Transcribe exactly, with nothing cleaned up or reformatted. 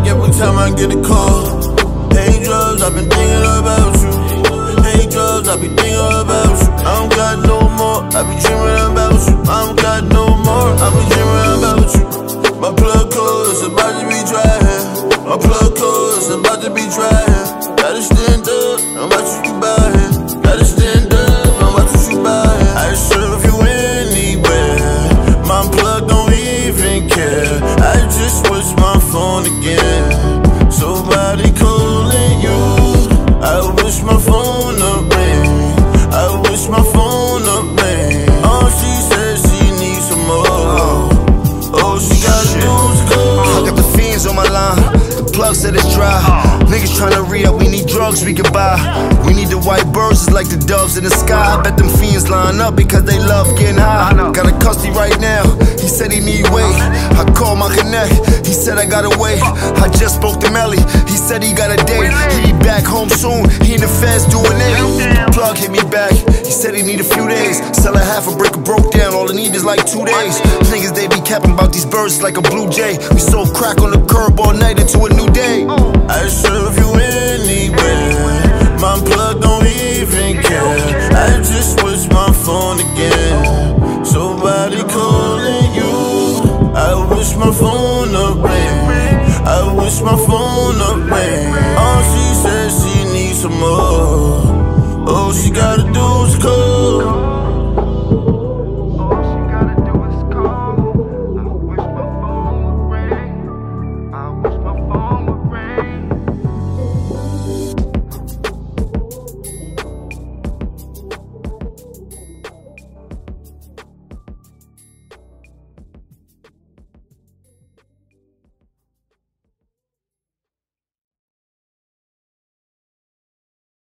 every time I get a call. Hey drugs, I've been thinking about you. Hey drugs, I be thinking about you. I don't got no more, I be dreaming about you. I don't got no more, I be dreaming about you. My plug code is about to be dry. My plug code is about to be dry. Gotta stand up, I'm about to shoot by it. Gotta stand up, I'm about to shoot by it. I serve you anywhere. My plug don't even care. I just switched my phone again. Somebody calling you. I wish my phone up ring. I wish my phone up ring. Oh, she said she needs some more. Oh, she gotta do is go. I got the fiends on my line. The plug said it's dry. Niggas tryna re-up, we need drugs we can buy. We need the white birds just like the doves in the sky. I bet them fiends line up because they love getting high. Got a custody right now, he said he need weight. I called my connect, he said I gotta wait. I just spoke to Melly, he said he got a date. He be back home soon, he in the feds doing it. The plug hit me back, he said he need a few days. Sell a half a brick of broke down, all I need is like two days. Niggas they be capping about these birds like a blue jay. We sold crack on the curb all night into a new day. I serve you anywhere. My plug don't even care. I just switched my phone again. Somebody calling you. I wish my phone up ring. I wish my phone up ring. Oh, she said she needs some more. Oh, she gotta do is call.